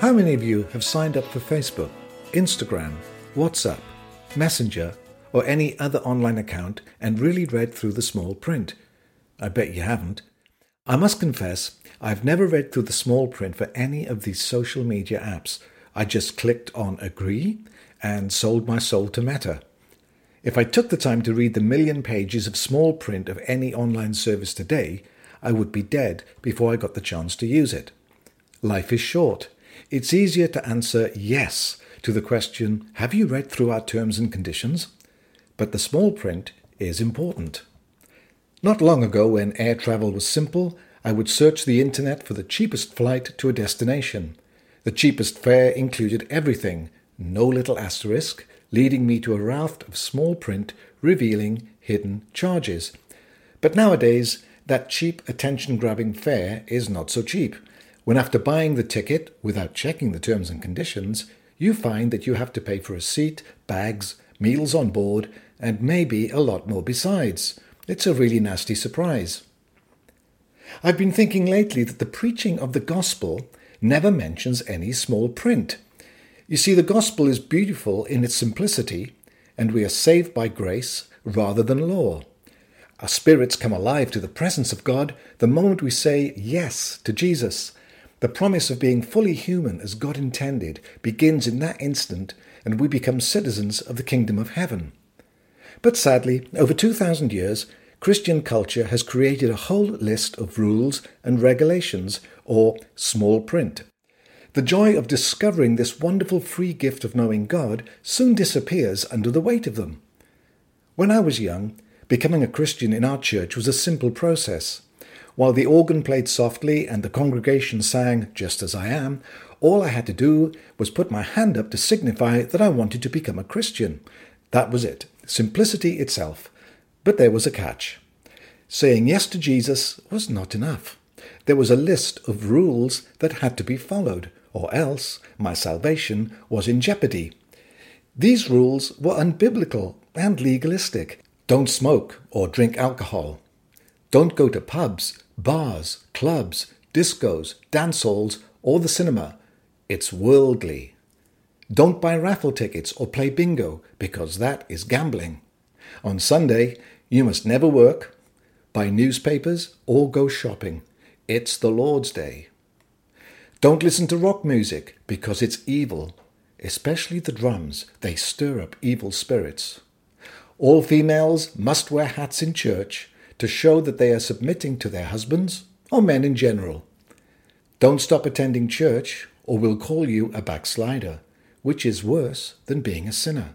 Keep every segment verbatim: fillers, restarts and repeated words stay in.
How many of you have signed up for Facebook, Instagram, WhatsApp, Messenger, or any other online account and really read through the small print? I bet you haven't. I must confess, I've never read through the small print for any of these social media apps. I just clicked on agree and sold my soul to Meta. If I took the time to read the million pages of small print of any online service today, I would be dead before I got the chance to use it. Life is short. It's easier to answer yes to the question, have you read through our terms and conditions? But the small print is important. Not long ago, when air travel was simple, I would search the internet for the cheapest flight to a destination. The cheapest fare included everything, no little asterisk, leading me to a raft of small print revealing hidden charges. But nowadays, that cheap attention-grabbing fare is not so cheap. When after buying the ticket, without checking the terms and conditions, you find that you have to pay for a seat, bags, meals on board, and maybe a lot more besides. It's a really nasty surprise. I've been thinking lately that the preaching of the gospel never mentions any small print. You see, the gospel is beautiful in its simplicity, and we are saved by grace rather than law. Our spirits come alive to the presence of God the moment we say yes to Jesus. The promise of being fully human as God intended begins in that instant, and we become citizens of the kingdom of heaven. But sadly, over two thousand years, Christian culture has created a whole list of rules and regulations, or small print. The joy of discovering this wonderful free gift of knowing God soon disappears under the weight of them. When I was young, becoming a Christian in our church was a simple process. While the organ played softly and the congregation sang, "Just as I am," all I had to do was put my hand up to signify that I wanted to become a Christian. That was it, simplicity itself. But there was a catch. Saying yes to Jesus was not enough. There was a list of rules that had to be followed, or else my salvation was in jeopardy. These rules were unbiblical and legalistic. Don't smoke or drink alcohol. Don't go to pubs, bars, clubs, discos, dance halls, or the cinema. It's worldly. Don't buy raffle tickets or play bingo, because that is gambling. On Sunday, you must never work, buy newspapers, or go shopping. It's the Lord's Day. Don't listen to rock music, because it's evil, especially the drums. They stir up evil spirits. All females must wear hats in church to show that they are submitting to their husbands, or men in general. Don't stop attending church, or we'll call you a backslider, which is worse than being a sinner.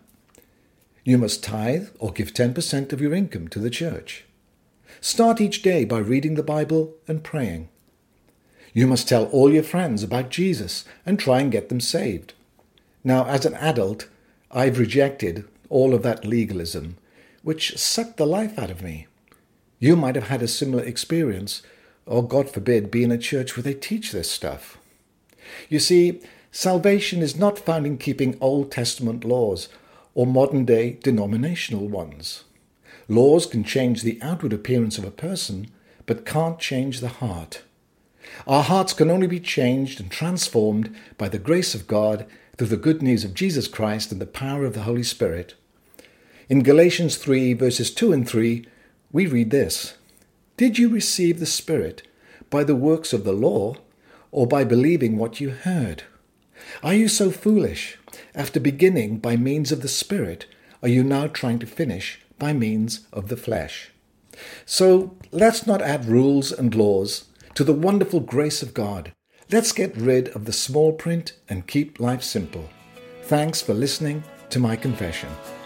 You must tithe or give ten percent of your income to the church. Start each day by reading the Bible and praying. You must tell all your friends about Jesus and try and get them saved. Now, as an adult, I've rejected all of that legalism, which sucked the life out of me. You might have had a similar experience, or God forbid, be in a church where they teach this stuff. You see, salvation is not found in keeping Old Testament laws or modern-day denominational ones. Laws can change the outward appearance of a person, but can't change the heart. Our hearts can only be changed and transformed by the grace of God through the good news of Jesus Christ and the power of the Holy Spirit. In Galatians three, verses two and three, we read this: "Did you receive the Spirit by the works of the law, or by believing what you heard? Are you so foolish? After beginning by means of the Spirit, are you now trying to finish by means of the flesh?" So let's not add rules and laws to the wonderful grace of God. Let's get rid of the small print and keep life simple. Thanks for listening to my confession.